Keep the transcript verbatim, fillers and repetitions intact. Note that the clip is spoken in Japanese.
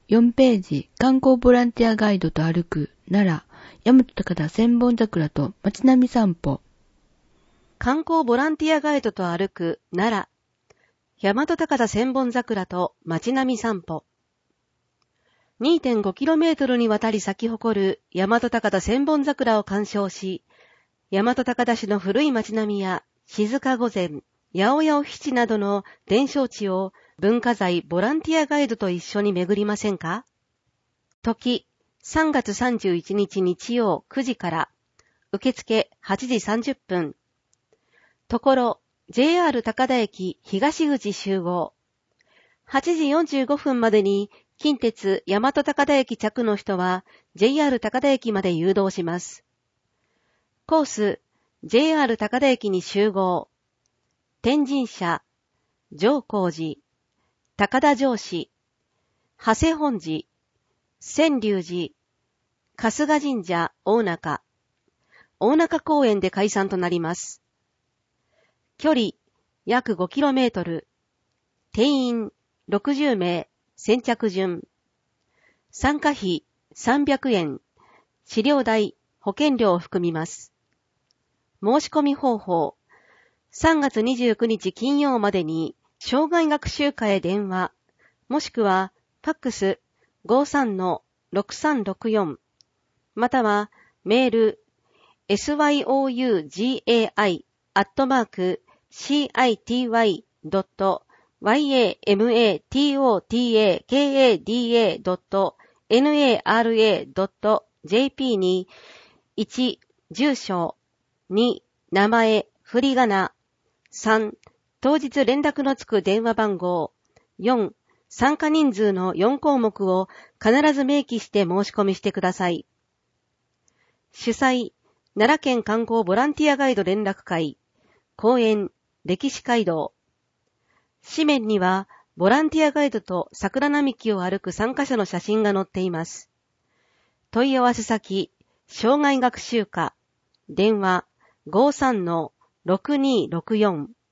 よんページ、観光ボランティアガイドと歩く、奈良、大和高田千本桜と街並み散歩。 観光ボランティアガイドと歩く、奈良、大和高田千本桜と街並み散歩。にてんごキロメートル にわたり咲き誇る大和高田千本桜を鑑賞し、大和高田市の古い街並みや静御前、八百屋七などの伝承地を文化財ボランティアガイドと一緒に巡りませんか？時、さんがつさんじゅういちにち日曜くじから、受付はちじさんじゅっぷん。ところ、ジェイアール 高田駅東口集合。はちじよんじゅうごふんまでに近鉄大和高田駅着の人は ジェイアール 高田駅まで誘導します。コース、ジェイアール 高田駅に集合。天神社、上光寺、高田城址、長谷本寺、千隆寺、春日神社大中、大中公園で解散となります。距離、約 ごキロメートル。定員、ろくじゅうめい、先着順。参加費、さんびゃくえん。資料代、保険料を含みます。申し込み方法。さんがつにじゅうくにち金曜までに、障害学習課へ電話、もしくは、ファックス ごーさんのろくさんろくよん、または、メール、エスワイオーユージェーアイ アットマーク シーアイティーワイ ドット ワイエーエムエーティーオーティーエーケーエーディーエー ドット ナラ ドット ジェーピー に、いち、住所、に、名前、振り仮名、さん、当日連絡のつく電話番号、よん、参加人数のよんこうもくを必ず明記して申し込みしてください。主催、奈良県観光ボランティアガイド連絡会、公園、歴史街道。紙面には、ボランティアガイドと桜並木を歩く参加者の写真が載っています。問い合わせ先、障害学習課、電話 ごーさんのろくにーろくよん